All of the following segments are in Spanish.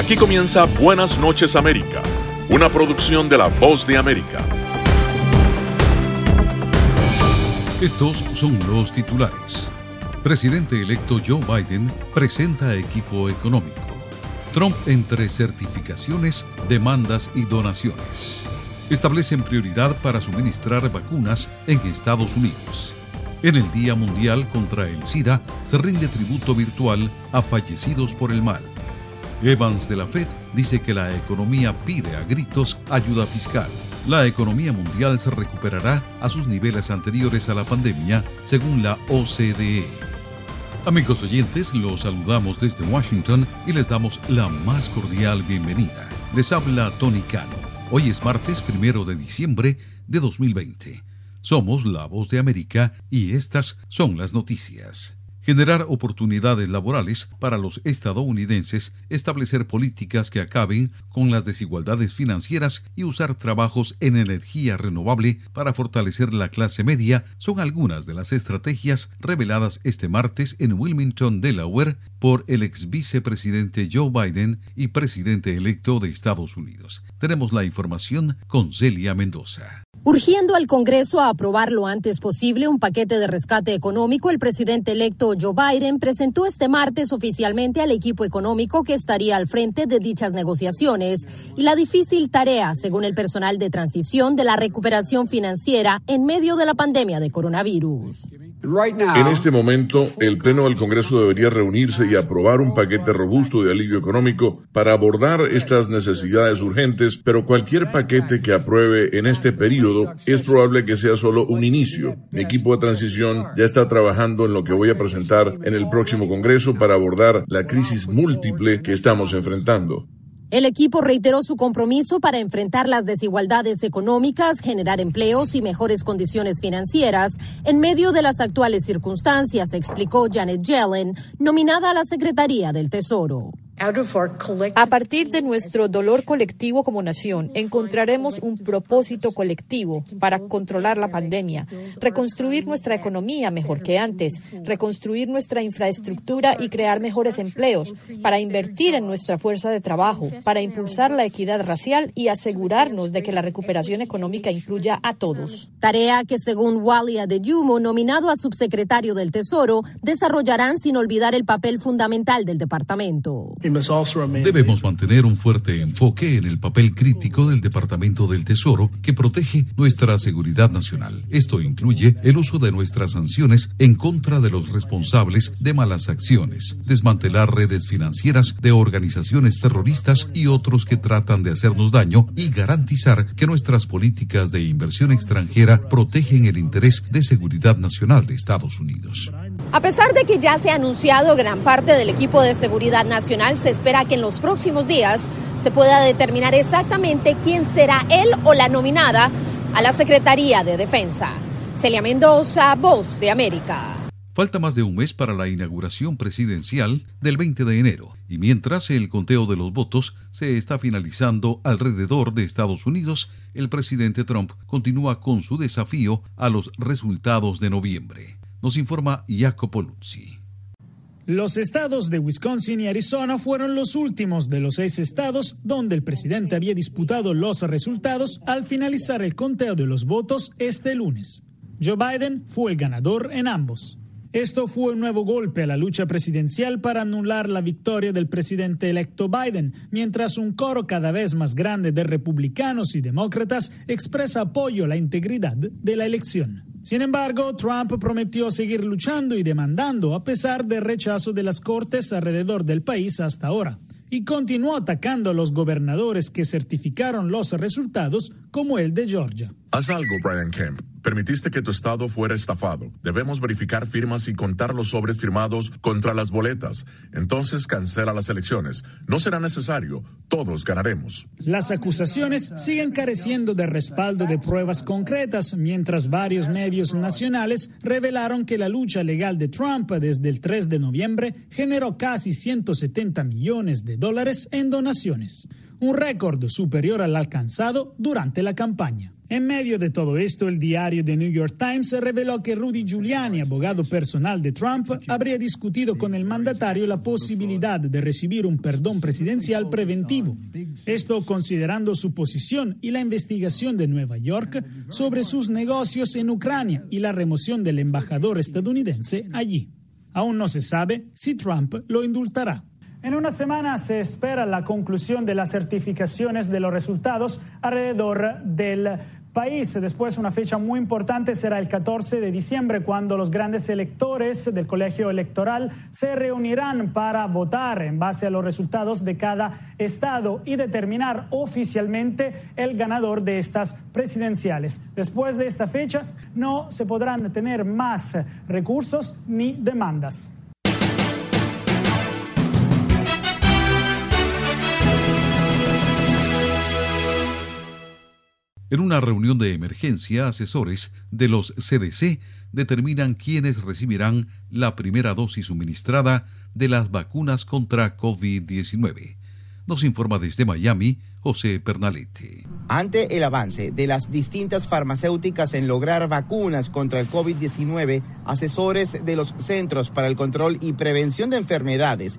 Aquí comienza Buenas noches América, una producción de La Voz de América. Estos son los titulares. Presidente electo Joe Biden presenta equipo económico. Trump entre certificaciones, demandas y donaciones. Establecen prioridad para suministrar vacunas en Estados Unidos. En el Día Mundial contra el SIDA se rinde tributo virtual a fallecidos por el mal. Evans de la Fed dice que la economía pide a gritos ayuda fiscal. La economía mundial se recuperará a sus niveles anteriores a la pandemia, según la OCDE. Amigos oyentes, los saludamos desde Washington y les damos la más cordial bienvenida. Les habla Tony Cano. Hoy es martes 1 de diciembre de 2020. Somos La Voz de América y estas son las noticias. Generar oportunidades laborales para los estadounidenses, establecer políticas que acaben con las desigualdades financieras y usar trabajos en energía renovable para fortalecer la clase media son algunas de las estrategias reveladas este martes en Wilmington, Delaware, por el ex vicepresidente Joe Biden y presidente electo de Estados Unidos. Tenemos la información con Celia Mendoza. Urgiendo al Congreso a aprobar lo antes posible un paquete de rescate económico, el presidente electo Joe Biden presentó este martes oficialmente al equipo económico que estaría al frente de dichas negociaciones y la difícil tarea, según el personal de transición, de la recuperación financiera en medio de la pandemia de coronavirus. En este momento, el Pleno del Congreso debería reunirse y aprobar un paquete robusto de alivio económico para abordar estas necesidades urgentes, pero cualquier paquete que apruebe en este periodo es probable que sea solo un inicio. Mi equipo de transición ya está trabajando en lo que voy a presentar en el próximo Congreso para abordar la crisis múltiple que estamos enfrentando. El equipo reiteró su compromiso para enfrentar las desigualdades económicas, generar empleos y mejores condiciones financieras en medio de las actuales circunstancias, explicó Janet Yellen, nominada a la Secretaría del Tesoro. A partir de nuestro dolor colectivo como nación, encontraremos un propósito colectivo para controlar la pandemia, reconstruir nuestra economía mejor que antes, reconstruir nuestra infraestructura y crear mejores empleos, para invertir en nuestra fuerza de trabajo, para impulsar la equidad racial y asegurarnos de que la recuperación económica incluya a todos. Tarea que, según Wally Adeyumo, nominado a subsecretario del Tesoro, desarrollarán sin olvidar el papel fundamental del departamento. Debemos mantener un fuerte enfoque en el papel crítico del Departamento del Tesoro que protege nuestra seguridad nacional. Esto incluye el uso de nuestras sanciones en contra de los responsables de malas acciones, desmantelar redes financieras de organizaciones terroristas y otros que tratan de hacernos daño y garantizar que nuestras políticas de inversión extranjera protegen el interés de seguridad nacional de Estados Unidos. A pesar de que ya se ha anunciado gran parte del equipo de seguridad nacional, se espera que en los próximos días se pueda determinar exactamente quién será él o la nominada a la Secretaría de Defensa. Celia Mendoza, Voz de América. Falta más de un mes para la inauguración presidencial del 20 de enero y mientras el conteo de los votos se está finalizando alrededor de Estados Unidos, el presidente Trump continúa con su desafío a los resultados de noviembre. Nos informa Jacopo Luzzi. Los estados de Wisconsin y Arizona fueron los últimos de los 6 estados donde el presidente había disputado los resultados al finalizar el conteo de los votos este lunes. Joe Biden fue el ganador en ambos. Esto fue un nuevo golpe a la lucha presidencial para anular la victoria del presidente electo Biden, mientras un coro cada vez más grande de republicanos y demócratas expresa apoyo a la integridad de la elección. Sin embargo, Trump prometió seguir luchando y demandando a pesar del rechazo de las cortes alrededor del país hasta ahora, y continuó atacando a los gobernadores que certificaron los resultados, como el de Georgia. Haz algo, Brian Kemp. Permitiste que tu estado fuera estafado. Debemos verificar firmas y contar los sobres firmados contra las boletas. Entonces cancela las elecciones. No será necesario. Todos ganaremos. Las acusaciones siguen careciendo de respaldo de pruebas concretas, mientras varios medios nacionales revelaron que la lucha legal de Trump desde el 3 de noviembre generó casi $170 millones en donaciones, un récord superior al alcanzado durante la campaña. En medio de todo esto, el diario The New York Times reveló que Rudy Giuliani, abogado personal de Trump, habría discutido con el mandatario la posibilidad de recibir un perdón presidencial preventivo. Esto considerando su posición y la investigación de Nueva York sobre sus negocios en Ucrania y la remoción del embajador estadounidense allí. Aún no se sabe si Trump lo indultará. En una semana se espera la conclusión de las certificaciones de los resultados alrededor del país. Después, una fecha muy importante será el 14 de diciembre, cuando los grandes electores del colegio electoral se reunirán para votar en base a los resultados de cada estado y determinar oficialmente el ganador de estas presidenciales. Después de esta fecha, no se podrán tener más recursos ni demandas. En una reunión de emergencia, asesores de los CDC determinan quiénes recibirán la primera dosis suministrada de las vacunas contra COVID-19. Nos informa desde Miami, José Pernalete. Ante el avance de las distintas farmacéuticas en lograr vacunas contra el COVID-19, asesores de los Centros para el Control y Prevención de Enfermedades,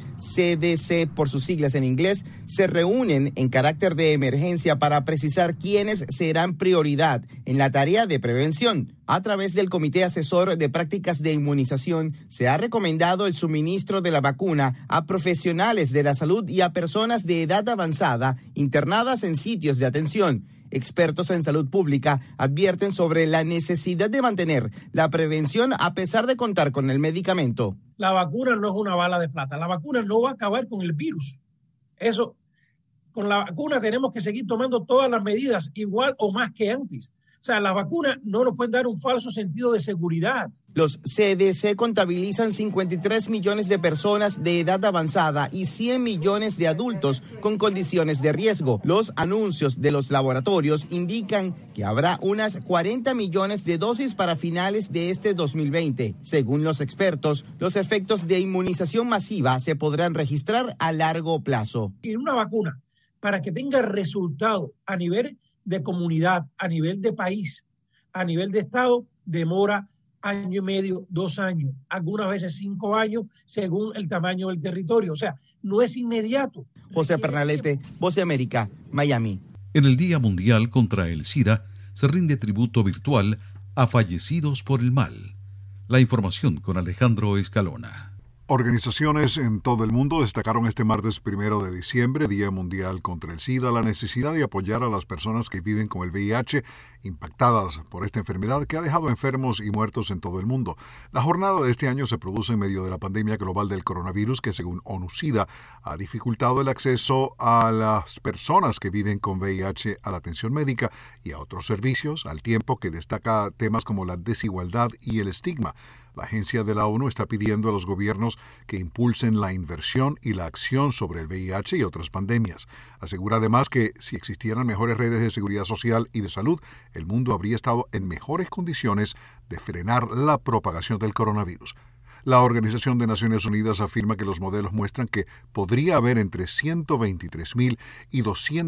CDC por sus siglas en inglés, se reúnen en carácter de emergencia para precisar quiénes serán prioridad en la tarea de prevención. A través del Comité Asesor de Prácticas de Inmunización, se ha recomendado el suministro de la vacuna a profesionales de la salud y a personas de edad avanzada internadas en sitios de atención. Expertos en salud pública advierten sobre la necesidad de mantener la prevención a pesar de contar con el medicamento. La vacuna no es una bala de plata. La vacuna no va a acabar con el virus. Eso, con la vacuna tenemos que seguir tomando todas las medidas igual o más que antes. O sea, las vacunas no nos pueden dar un falso sentido de seguridad. Los CDC contabilizan 53 millones de personas de edad avanzada y 100 millones de adultos con condiciones de riesgo. Los anuncios de los laboratorios indican que habrá unas 40 millones de dosis para finales de este 2020. Según los expertos, los efectos de inmunización masiva se podrán registrar a largo plazo. Y una vacuna, para que tenga resultado a nivel de comunidad, a nivel de país, a nivel de estado, demora 1 año y medio, 2 años, algunas veces 5 años, según el tamaño del territorio. O sea, no es inmediato. José Pernalete, Voz de América, Miami. En el Día Mundial contra el SIDA se rinde tributo virtual a fallecidos por el mal. La información con Alejandro Escalona. Organizaciones en todo el mundo destacaron este martes 1 de diciembre, Día Mundial contra el SIDA, la necesidad de apoyar a las personas que viven con el VIH impactadas por esta enfermedad que ha dejado enfermos y muertos en todo el mundo. La jornada de este año se produce en medio de la pandemia global del coronavirus que, según ONU-SIDA, ha dificultado el acceso a las personas que viven con VIH a la atención médica y a otros servicios, al tiempo que destaca temas como la desigualdad y el estigma. La agencia de la ONU está pidiendo a los gobiernos que impulsen la inversión y la acción sobre el VIH y otras pandemias. Asegura además que si existieran mejores redes de seguridad social y de salud, el mundo habría estado en mejores condiciones de frenar la propagación del coronavirus. La Organización de Naciones Unidas afirma que los modelos muestran que podría haber entre 123.000 y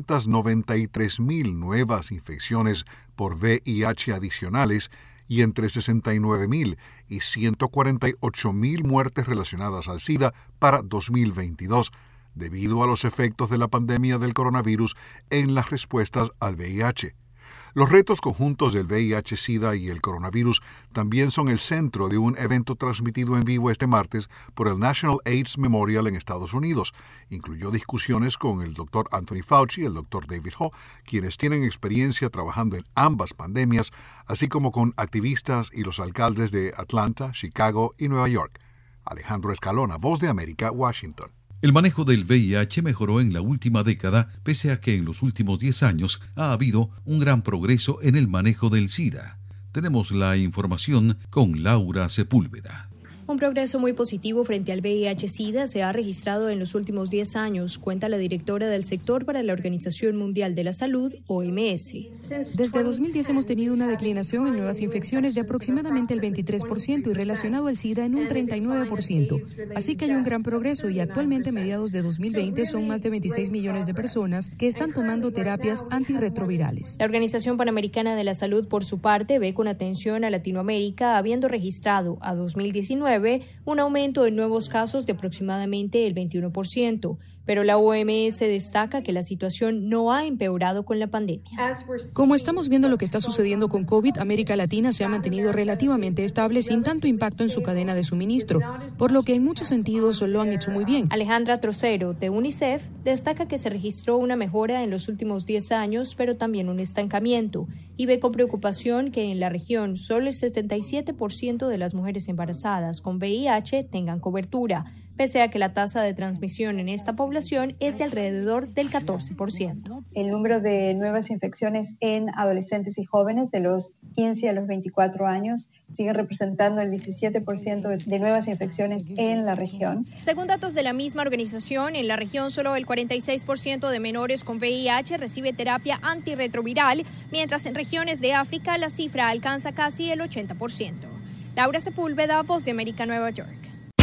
293.000 nuevas infecciones por VIH adicionales y entre 69.000 y 148.000 muertes relacionadas al SIDA para 2022, debido a los efectos de la pandemia del coronavirus en las respuestas al VIH. Los retos conjuntos del VIH-Sida y el coronavirus también son el centro de un evento transmitido en vivo este martes por el National AIDS Memorial en Estados Unidos. Incluyó discusiones con el Dr. Anthony Fauci y el Dr. David Ho, quienes tienen experiencia trabajando en ambas pandemias, así como con activistas y los alcaldes de Atlanta, Chicago y Nueva York. Alejandro Escalona, Voz de América, Washington. El manejo del VIH mejoró en la última década, pese a que en los últimos 10 años ha habido un gran progreso en el manejo del SIDA. Tenemos la información con Laura Sepúlveda. Un progreso muy positivo frente al VIH-Sida se ha registrado en los últimos 10 años, cuenta la directora del sector para la Organización Mundial de la Salud, OMS. Desde 2010 hemos tenido una declinación en nuevas infecciones de aproximadamente el 23% y relacionado al SIDA en un 39%. Así que hay un gran progreso y actualmente a mediados de 2020 son más de 26 millones de personas que están tomando terapias antirretrovirales. La Organización Panamericana de la Salud, por su parte, ve con atención a Latinoamérica, habiendo registrado a 2019 un aumento en nuevos casos de aproximadamente el 21%, pero la OMS destaca que la situación no ha empeorado con la pandemia. Como estamos viendo lo que está sucediendo con COVID, América Latina se ha mantenido relativamente estable sin tanto impacto en su cadena de suministro, por lo que en muchos sentidos lo han hecho muy bien. Alejandra Trocero, de UNICEF, destaca que se registró una mejora en los últimos 10 años, pero también un estancamiento, y ve con preocupación que en la región solo el 77% de las mujeres embarazadas con VIH tengan cobertura, pese a que la tasa de transmisión en esta población es de alrededor del 14%. El número de nuevas infecciones en adolescentes y jóvenes de los 15 a los 24 años sigue representando el 17% de nuevas infecciones en la región. Según datos de la misma organización, en la región solo el 46% de menores con VIH recibe terapia antirretroviral, mientras en regiones de África la cifra alcanza casi el 80%. Laura Sepúlveda, Voz de América, Nueva York.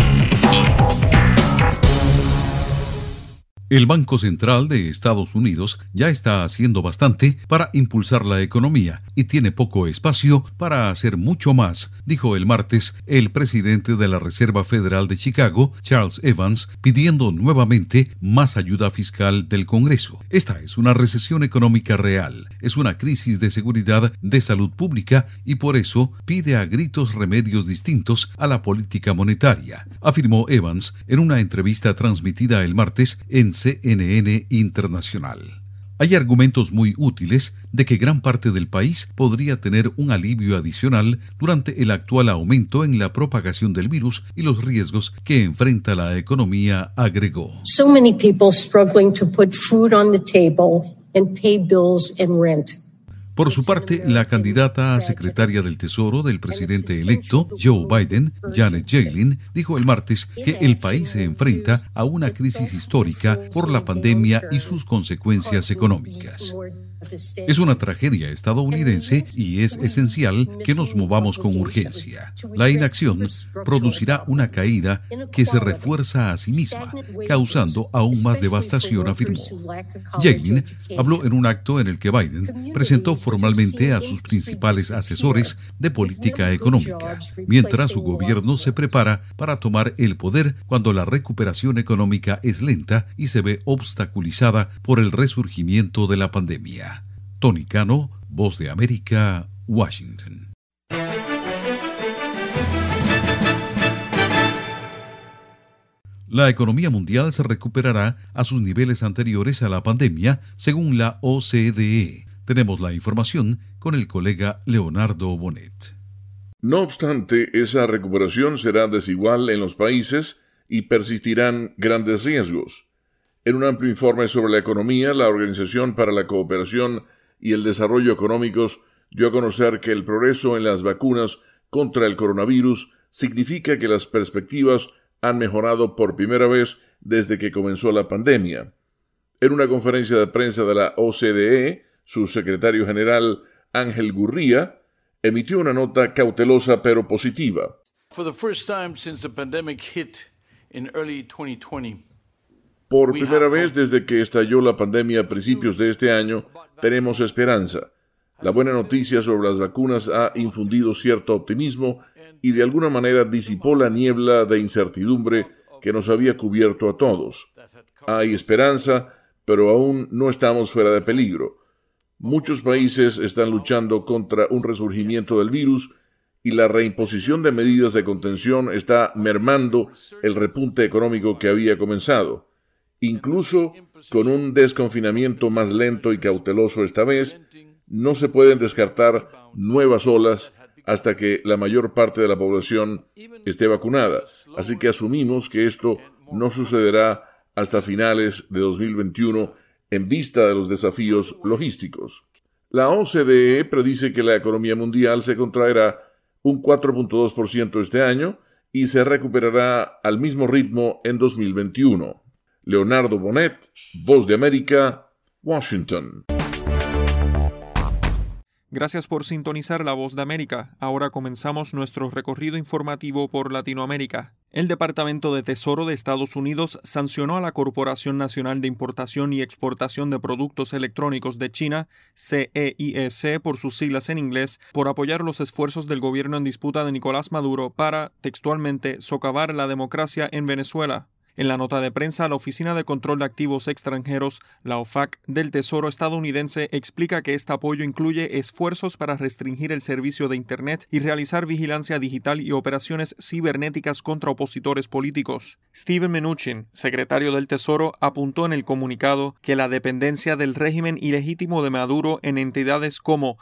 El Banco Central de Estados Unidos ya está haciendo bastante para impulsar la economía y tiene poco espacio para hacer mucho más, dijo el martes el presidente de la Reserva Federal de Chicago, Charles Evans, pidiendo nuevamente más ayuda fiscal del Congreso. Esta es una recesión económica real, es una crisis de seguridad, de salud pública y por eso pide a gritos remedios distintos a la política monetaria, afirmó Evans en una entrevista transmitida el martes en CNN Internacional. Hay argumentos muy útiles de que gran parte del país podría tener un alivio adicional durante el actual aumento en la propagación del virus y los riesgos que enfrenta la economía, agregó. So many people struggling to put food on the table and pay bills and rent. Por su parte, la candidata a secretaria del Tesoro del presidente electo, Joe Biden, Janet Yellen, dijo el martes que el país se enfrenta a una crisis histórica por la pandemia y sus consecuencias económicas. Es una tragedia estadounidense y es esencial que nos movamos con urgencia. La inacción producirá una caída que se refuerza a sí misma, causando aún más devastación, afirmó. Yellen habló en un acto en el que Biden presentó formalmente a sus principales asesores de política económica, mientras su gobierno se prepara para tomar el poder cuando la recuperación económica es lenta y se ve obstaculizada por el resurgimiento de la pandemia. Tony Cano, Voz de América, Washington. La economía mundial se recuperará a sus niveles anteriores a la pandemia, según la OCDE. Tenemos la información con el colega Leonardo Bonet. No obstante, esa recuperación será desigual en los países y persistirán grandes riesgos. En un amplio informe sobre la economía, la Organización para la Cooperación y el Desarrollo Económicos dio a conocer que el progreso en las vacunas contra el coronavirus significa que las perspectivas han mejorado por primera vez desde que comenzó la pandemia. En una conferencia de prensa de la OCDE, su secretario general, Ángel Gurría, emitió una nota cautelosa pero positiva. For the first time since the pandemic hit in early 2020, por primera vez desde que estalló la pandemia a principios de este año, tenemos esperanza. La buena noticia sobre las vacunas ha infundido cierto optimismo y de alguna manera disipó la niebla de incertidumbre que nos había cubierto a todos. Hay esperanza, pero aún no estamos fuera de peligro. Muchos países están luchando contra un resurgimiento del virus y la reimposición de medidas de contención está mermando el repunte económico que había comenzado. Incluso con un desconfinamiento más lento y cauteloso esta vez, no se pueden descartar nuevas olas hasta que la mayor parte de la población esté vacunada. Así que asumimos que esto no sucederá hasta finales de 2021 en vista de los desafíos logísticos. La OCDE predice que la economía mundial se contraerá un 4.2% este año, y se recuperará al mismo ritmo en 2021. Leonardo Bonet, Voz de América, Washington. Gracias por sintonizar La Voz de América. Ahora comenzamos nuestro recorrido informativo por Latinoamérica. El Departamento de Tesoro de Estados Unidos sancionó a la Corporación Nacional de Importación y Exportación de Productos Electrónicos de China, CEIEC por sus siglas en inglés, por apoyar los esfuerzos del gobierno en disputa de Nicolás Maduro para, textualmente, socavar la democracia en Venezuela. En la nota de prensa, la Oficina de Control de Activos Extranjeros, la OFAC, del Tesoro estadounidense explica que este apoyo incluye esfuerzos para restringir el servicio de Internet y realizar vigilancia digital y operaciones cibernéticas contra opositores políticos. Steven Mnuchin, secretario del Tesoro, apuntó en el comunicado que la dependencia del régimen ilegítimo de Maduro en entidades como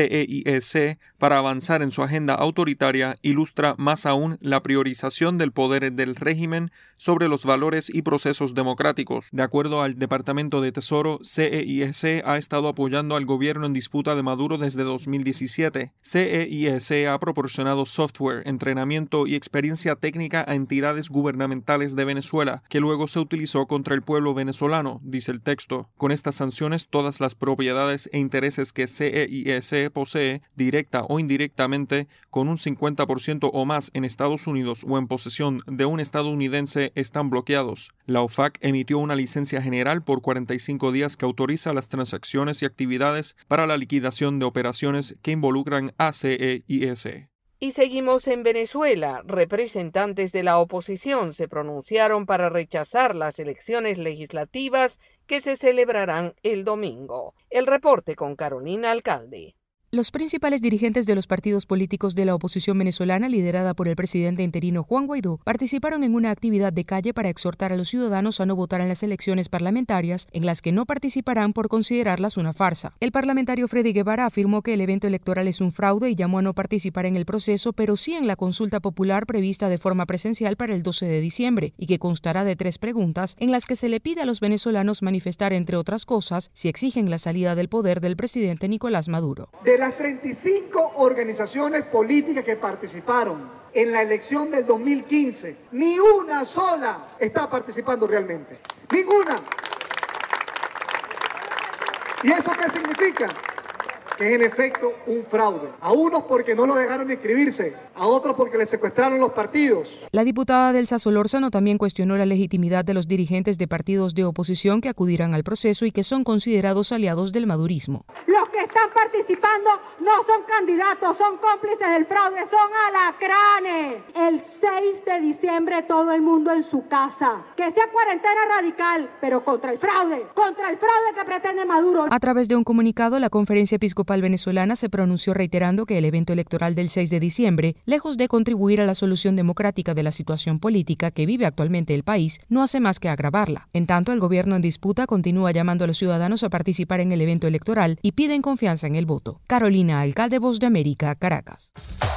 CEIEC para avanzar en su agenda autoritaria ilustra más aún la priorización del poder del régimen sobre los valores y procesos democráticos. De acuerdo al Departamento de Tesoro, CEIEC ha estado apoyando al gobierno en disputa de Maduro desde 2017. CEIEC ha proporcionado software, entrenamiento y experiencia técnica a entidades gubernamentales de Venezuela, que luego se utilizó contra el pueblo venezolano, dice el texto. Con estas sanciones, todas las propiedades e intereses que CEIEC posee, directa o indirectamente, con un 50% o más en Estados Unidos o en posesión de un estadounidense, están bloqueados. La OFAC emitió una licencia general por 45 días que autoriza las transacciones y actividades para la liquidación de operaciones que involucran a CEIEC. Y seguimos en Venezuela. Representantes de la oposición se pronunciaron para rechazar las elecciones legislativas que se celebrarán el domingo. El reporte con Carolina Alcalde. Los principales dirigentes de los partidos políticos de la oposición venezolana, liderada por el presidente interino Juan Guaidó, participaron en una actividad de calle para exhortar a los ciudadanos a no votar en las elecciones parlamentarias, en las que no participarán por considerarlas una farsa. El parlamentario Freddy Guevara afirmó que el evento electoral es un fraude y llamó a no participar en el proceso, pero sí en la consulta popular prevista de forma presencial para el 12 de diciembre, y que constará de 3 preguntas, en las que se le pide a los venezolanos manifestar, entre otras cosas, si exigen la salida del poder del presidente Nicolás Maduro. De las 35 organizaciones políticas que participaron en la elección del 2015, ni una sola está participando realmente. ¡Ninguna! ¿Y eso qué significa? Que es en efecto un fraude. A unos porque no lo dejaron inscribirse, a otros porque les secuestraron los partidos. La diputada Delsa Solórzano también cuestionó la legitimidad de los dirigentes de partidos de oposición que acudirán al proceso y que son considerados aliados del madurismo. Los que están participando no son candidatos, son cómplices del fraude, son alacranes. El 6 de diciembre todo el mundo en su casa. Que sea cuarentena radical, pero contra el fraude que pretende Maduro. A través de un comunicado, la Conferencia Episcopal Venezolana se pronunció reiterando que el evento electoral del 6 de diciembre, lejos de contribuir a la solución democrática de la situación política que vive actualmente el país, no hace más que agravarla. En tanto, el gobierno en disputa continúa llamando a los ciudadanos a participar en el evento electoral y piden confianza en el voto. Carolina Alcalde, Voz de América, Caracas.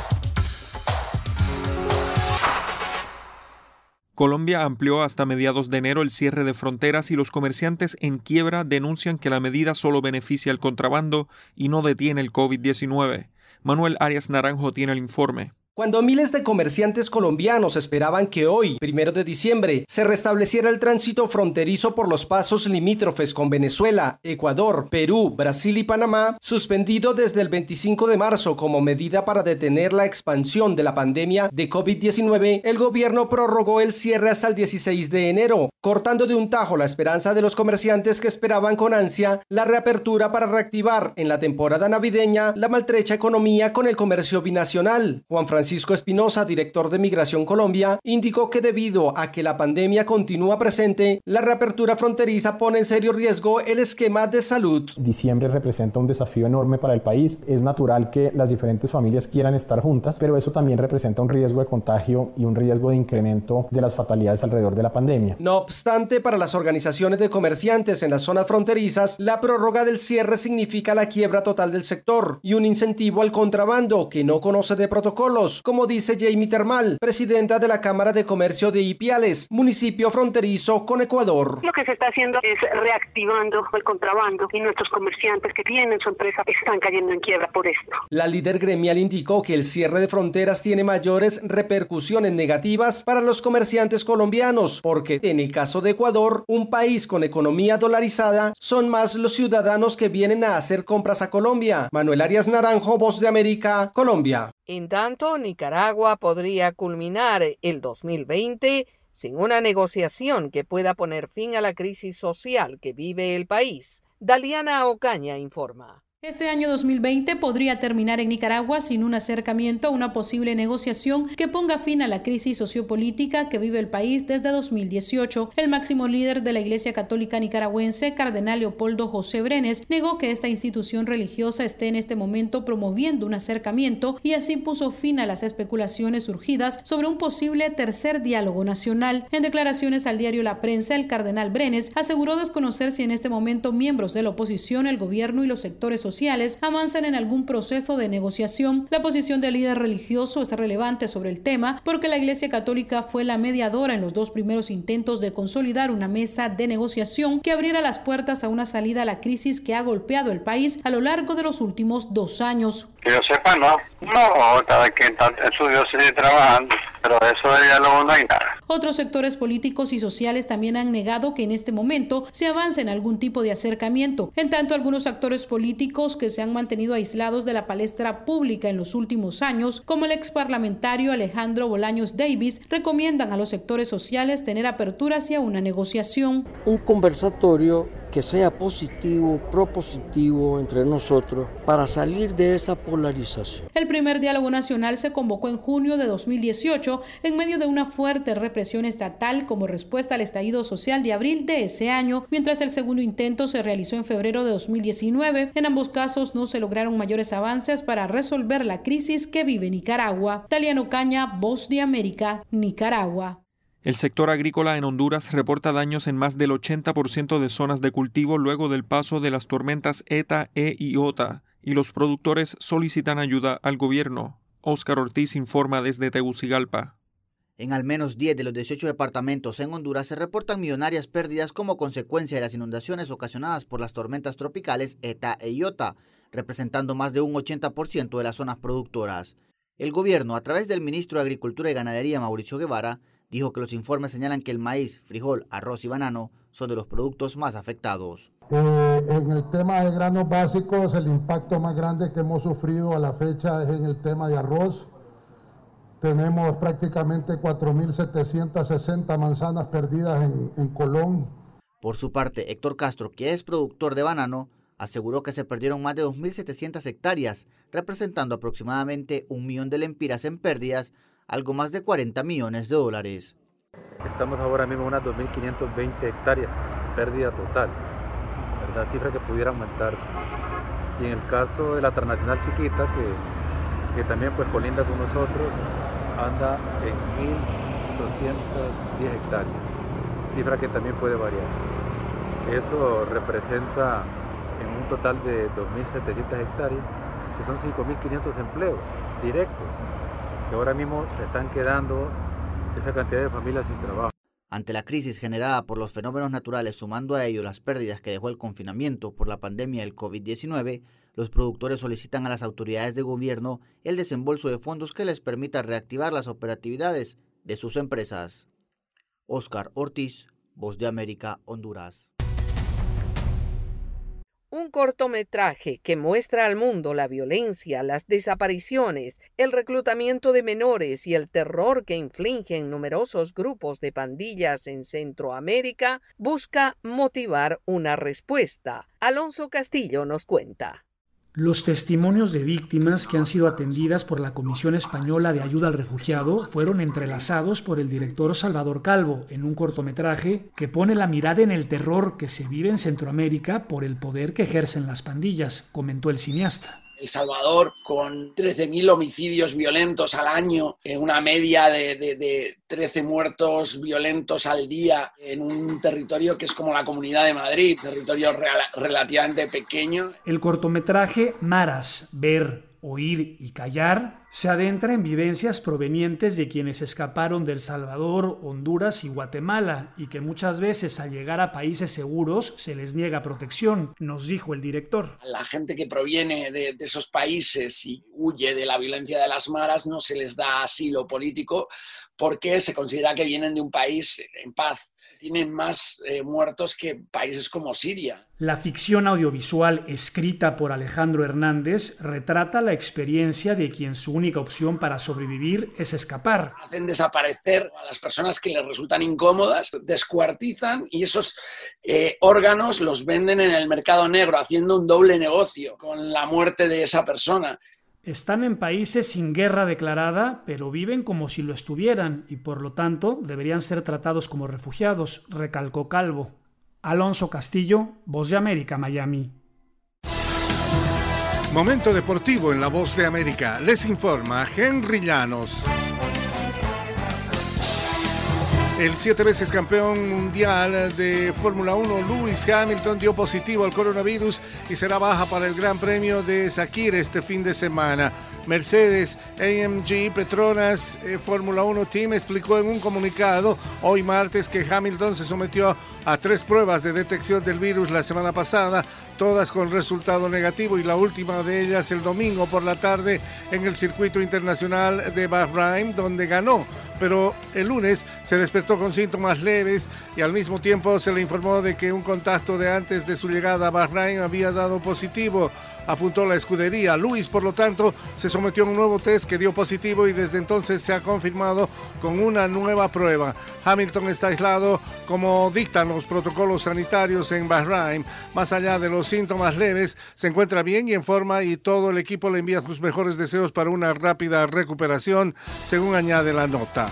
Colombia amplió hasta mediados de enero el cierre de fronteras y los comerciantes en quiebra denuncian que la medida solo beneficia al contrabando y no detiene el COVID-19. Manuel Arias Naranjo tiene el informe. Cuando miles de comerciantes colombianos esperaban que hoy, 1 de diciembre, se restableciera el tránsito fronterizo por los pasos limítrofes con Venezuela, Ecuador, Perú, Brasil y Panamá, suspendido desde el 25 de marzo como medida para detener la expansión de la pandemia de COVID-19, el gobierno prorrogó el cierre hasta el 16 de enero, cortando de un tajo la esperanza de los comerciantes que esperaban con ansia la reapertura para reactivar en la temporada navideña la maltrecha economía con el comercio binacional. Juan Francisco Espinosa, director de Migración Colombia, indicó que debido a que la pandemia continúa presente, la reapertura fronteriza pone en serio riesgo el esquema de salud. Diciembre representa un desafío enorme para el país. Es natural que las diferentes familias quieran estar juntas, pero eso también representa un riesgo de contagio y un riesgo de incremento de las fatalidades alrededor de la pandemia. No obstante, para las organizaciones de comerciantes en las zonas fronterizas, la prórroga del cierre significa la quiebra total del sector y un incentivo al contrabando que no conoce de protocolos, colombianos, como dice Jamie Termal, presidenta de la Cámara de Comercio de Ipiales, municipio fronterizo con Ecuador. Lo que se está haciendo es reactivando el contrabando y nuestros comerciantes que tienen su empresa están cayendo en quiebra por esto. La líder gremial indicó que el cierre de fronteras tiene mayores repercusiones negativas para los comerciantes colombianos, porque en el caso de Ecuador, un país con economía dolarizada, son más los ciudadanos que vienen a hacer compras a Colombia. Manuel Arias Naranjo, Voz de América, Colombia. En tanto, Nicaragua podría culminar el 2020 sin una negociación que pueda poner fin a la crisis social que vive el país. Daliana Ocaña informa. Este año 2020 podría terminar en Nicaragua sin un acercamiento a una posible negociación que ponga fin a la crisis sociopolítica que vive el país desde 2018. El máximo líder de la Iglesia Católica Nicaragüense, Cardenal Leopoldo José Brenes, negó que esta institución religiosa esté en este momento promoviendo un acercamiento y así puso fin a las especulaciones surgidas sobre un posible tercer diálogo nacional. En declaraciones al diario La Prensa, el Cardenal Brenes aseguró desconocer si en este momento miembros de la oposición, el gobierno y los sectores sociales avanzan en algún proceso de negociación. La posición del líder religioso es relevante sobre el tema porque la Iglesia Católica fue la mediadora en los dos primeros intentos de consolidar una mesa de negociación que abriera las puertas a una salida a la crisis que ha golpeado el país a lo largo de los últimos 2 años. Que yo sepa, no, cada quien está en su diócesis trabajando, pero eso de diálogo no hay nada. Otros sectores políticos y sociales también han negado que en este momento se avance en algún tipo de acercamiento. En tanto, algunos actores políticos que se han mantenido aislados de la palestra pública en los últimos años, como el exparlamentario Alejandro Bolaños Davis, recomiendan a los sectores sociales tener apertura hacia una negociación. Un conversatorio que sea positivo, propositivo entre nosotros para salir de esa polarización. El primer diálogo nacional se convocó en junio de 2018 en medio de una fuerte represión estatal como respuesta al estallido social de abril de ese año, mientras el segundo intento se realizó en febrero de 2019. En ambos casos no se lograron mayores avances para resolver la crisis que vive Nicaragua. Daliana Ocaña, Voz de América, Nicaragua. El sector agrícola en Honduras reporta daños en más del 80% de zonas de cultivo luego del paso de las tormentas ETA, E y OTA, y los productores solicitan ayuda al gobierno. Óscar Ortiz informa desde Tegucigalpa. En al menos 10 de los 18 departamentos en Honduras se reportan millonarias pérdidas como consecuencia de las inundaciones ocasionadas por las tormentas tropicales ETA e IOTA, representando más de un 80% de las zonas productoras. El gobierno, a través del ministro de Agricultura y Ganadería, Mauricio Guevara, dijo que los informes señalan que el maíz, frijol, arroz y banano son de los productos más afectados. En el tema de granos básicos, el impacto más grande que hemos sufrido a la fecha es en el tema de arroz. Tenemos prácticamente 4.760 manzanas perdidas en Colón. Por su parte, Héctor Castro, que es productor de banano, aseguró que se perdieron más de 2.700 hectáreas, representando aproximadamente 1 millón de lempiras en pérdidas, algo más de $40 millones. Estamos ahora mismo en unas 2.520 hectáreas, pérdida total, ¿verdad? Cifra que pudiera aumentarse. Y en el caso de la transnacional chiquita, que también pues colinda con nosotros, anda en 1.210 hectáreas, cifra que también puede variar. Eso representa en un total de 2.700 hectáreas, que son 5.500 empleos directos, que ahora mismo se están quedando esa cantidad de familias sin trabajo. Ante la crisis generada por los fenómenos naturales, sumando a ello las pérdidas que dejó el confinamiento por la pandemia del COVID-19, los productores solicitan a las autoridades de gobierno el desembolso de fondos que les permita reactivar las operatividades de sus empresas. Óscar Ortiz, Voz de América, Honduras. Un cortometraje que muestra al mundo la violencia, las desapariciones, el reclutamiento de menores y el terror que infligen numerosos grupos de pandillas en Centroamérica busca motivar una respuesta. Alonso Castillo nos cuenta. Los testimonios de víctimas que han sido atendidas por la Comisión Española de Ayuda al Refugiado fueron entrelazados por el director Salvador Calvo en un cortometraje que pone la mirada en el terror que se vive en Centroamérica por el poder que ejercen las pandillas, comentó el cineasta. El Salvador, con 13.000 homicidios violentos al año, en una media de 13 muertos violentos al día, en un territorio que es como la Comunidad de Madrid, territorio relativamente pequeño. El cortometraje Maras, ver, oír y callar Se adentra en vivencias provenientes de quienes escaparon de El Salvador, Honduras y Guatemala y que muchas veces al llegar a países seguros se les niega protección, nos dijo el director. La gente que proviene de esos países y huye de la violencia de las maras no se les da asilo político porque se considera que vienen de un país en paz. Tienen más muertos que países como Siria. La ficción audiovisual escrita por Alejandro Hernández retrata la experiencia de quien su única opción para sobrevivir es escapar. Hacen desaparecer a las personas que les resultan incómodas, descuartizan y esos órganos los venden en el mercado negro, haciendo un doble negocio con la muerte de esa persona. Están en países sin guerra declarada, pero viven como si lo estuvieran y por lo tanto deberían ser tratados como refugiados, recalcó Calvo. Alonso Castillo, Voz de América, Miami. Momento deportivo en La Voz de América. Les informa Henry Llanos. El 7 veces campeón mundial de Fórmula 1, Lewis Hamilton, dio positivo al coronavirus y será baja para el Gran Premio de Sakir este fin de semana. Mercedes AMG Petronas Fórmula 1 Team explicó en un comunicado hoy martes que Hamilton se sometió a 3 pruebas de detección del virus la semana pasada, todas con resultado negativo y la última de ellas el domingo por la tarde en el circuito internacional de Bahrein, donde ganó. Pero el lunes se despertó con síntomas leves y al mismo tiempo se le informó de que un contacto de antes de su llegada a Bahrein había dado positivo, apuntó la escudería. Lewis, por lo tanto, se sometió a un nuevo test que dio positivo y desde entonces se ha confirmado con una nueva prueba. Hamilton está aislado como dictan los protocolos sanitarios en Bahrein. Más allá de los síntomas leves, se encuentra bien y en forma y todo el equipo le envía sus mejores deseos para una rápida recuperación, según añade la nota.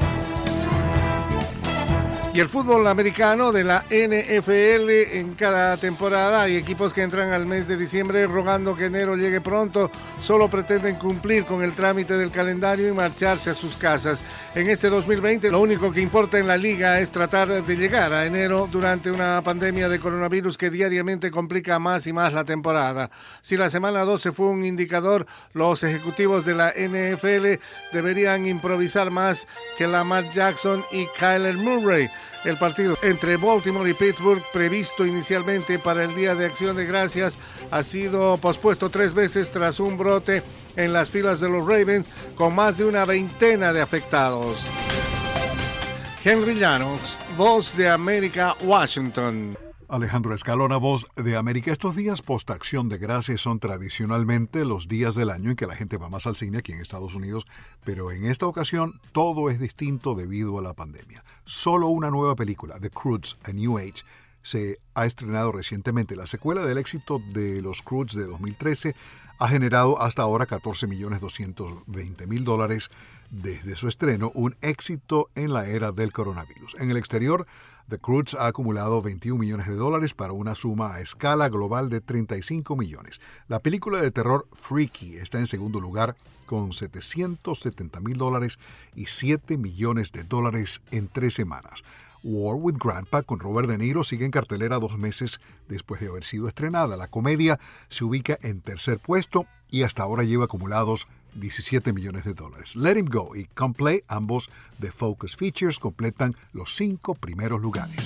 Y el fútbol americano de la NFL, en cada temporada hay equipos que entran al mes de diciembre rogando que enero llegue pronto, solo pretenden cumplir con el trámite del calendario y marcharse a sus casas. En este 2020 lo único que importa en la liga es tratar de llegar a enero durante una pandemia de coronavirus que diariamente complica más y más la temporada. Si la semana 12 fue un indicador, los ejecutivos de la NFL deberían improvisar más que Lamar Jackson y Kyler Murray. El partido entre Baltimore y Pittsburgh, previsto inicialmente para el Día de Acción de Gracias, ha sido pospuesto 3 veces tras un brote en las filas de los Ravens con más de una veintena de afectados. Henry Llanos, Voz de América, Washington. Alejandro Escalona, Voz de América. Estos días post-acción de gracias son tradicionalmente los días del año en que la gente va más al cine aquí en Estados Unidos, pero en esta ocasión todo es distinto debido a la pandemia. Solo una nueva película, The Croods, A New Age, se ha estrenado recientemente. La secuela del éxito de Los Croods de 2013 ha generado hasta ahora $14.220.000 desde su estreno, un éxito en la era del coronavirus. En el exterior, The Croods ha acumulado $21 millones para una suma a escala global de 35 millones. La película de terror Freaky está en segundo lugar con $770.000 y $7 millones en 3 semanas. War with Grandpa con Robert De Niro sigue en cartelera 2 meses después de haber sido estrenada. La comedia se ubica en tercer puesto y hasta ahora lleva acumulados $17 millones. Let Him Go y Come Play, ambos de Focus Features, completan los 5 primeros lugares.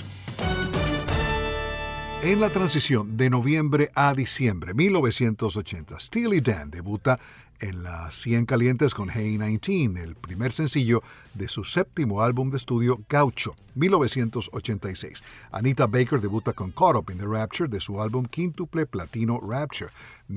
En la transición de noviembre a diciembre 1980, Steely Dan debuta en las 100 calientes con Hey 19, el primer sencillo de su 7º álbum de estudio Gaucho, 1986. Anita Baker debuta con Caught Up in the Rapture de su álbum quíntuple platino Rapture,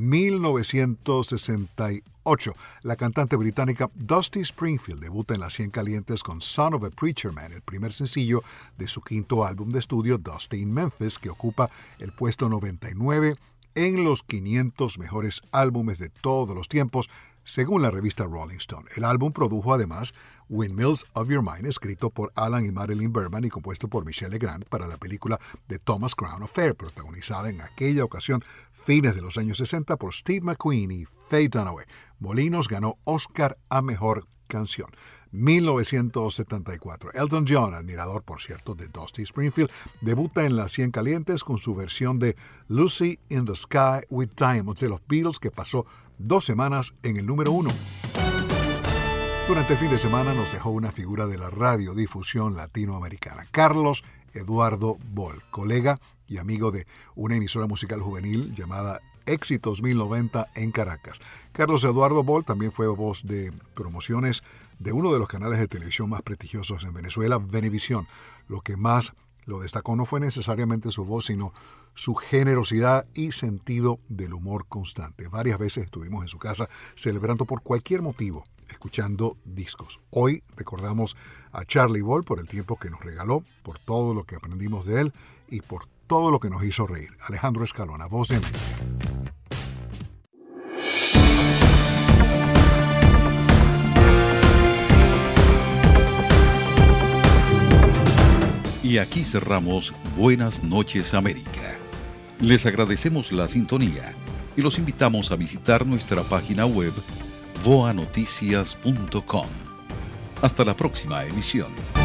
1968. La cantante británica Dusty Springfield debuta en las 100 calientes con Son of a Preacher Man, el primer sencillo de su 5º álbum de estudio Dusty in Memphis, que ocupa el puesto 99 en los 500 mejores álbumes de todos los tiempos, según la revista Rolling Stone. El álbum produjo además Windmills of Your Mind, escrito por Alan y Marilyn Berman y compuesto por Michelle Legrand para la película The Thomas Crown Affair, protagonizada en aquella ocasión, fines de los años 60, por Steve McQueen y Faye Dunaway. Molinos ganó Oscar a Mejor Canción. 1974. Elton John, admirador por cierto de Dusty Springfield, debuta en las 100 calientes con su versión de Lucy in the Sky with Diamonds de los Beatles, que pasó 2 semanas en el número 1. Durante el fin de semana nos dejó una figura de la radiodifusión latinoamericana, Carlos Eduardo Boll, colega y amigo de una emisora musical juvenil llamada Éxitos 1090 en Caracas. Carlos Eduardo Boll también fue voz de promociones de uno de los canales de televisión más prestigiosos en Venezuela, Venevisión. Lo que más lo destacó no fue necesariamente su voz, sino su generosidad y sentido del humor constante. Varias veces estuvimos en su casa celebrando por cualquier motivo, escuchando discos. Hoy recordamos a Charlie Boll por el tiempo que nos regaló, por todo lo que aprendimos de él y por todo lo que nos hizo reír. Alejandro Escalona, Voz de América. Y aquí cerramos Buenas noches América. Les agradecemos la sintonía y los invitamos a visitar nuestra página web voanoticias.com. Hasta la próxima emisión.